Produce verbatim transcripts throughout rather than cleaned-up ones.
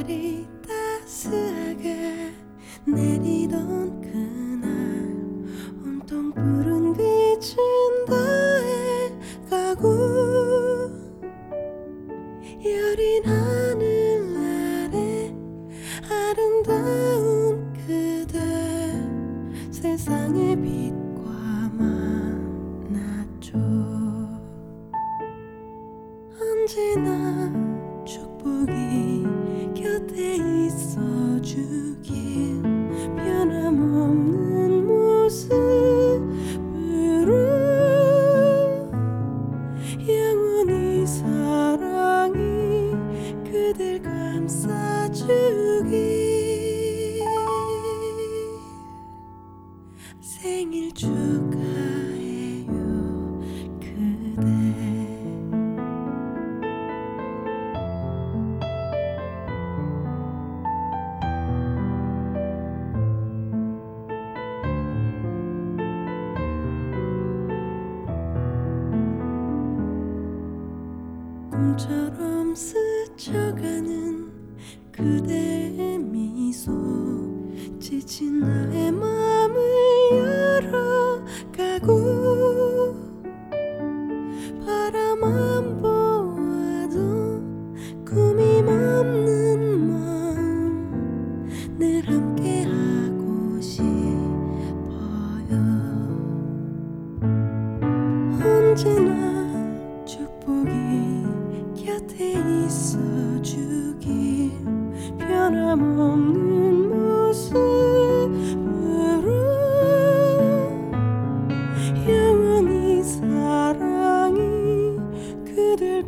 햇살이 따스하게 내리던 그날 온통 푸른 빛은 다해 가고 여린 하늘 아래 아름다운 그대 세상의 빛과 만났죠. 언제나 축복이 곁에 있어주길 변함없는 모습으로 영원히 사랑이 그댈 감싸주길. 생일 축하해요 그대. 꿈처럼 스쳐가는 그대의 미소 지친 나의 마음을 열어가고 바라만 보아도 꿈이 없는 마음 늘 함께하고 싶어요. 언제나 축복이 곁에 있어주길 변함없는 모습으로 영원히 사랑이 그댈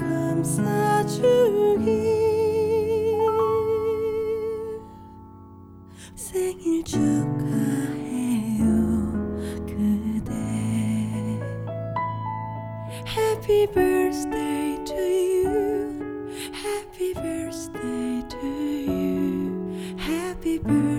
감싸주길. 생일 축하해요 그대. Happy birthday to you. Happy birthday to you. Happy birthday.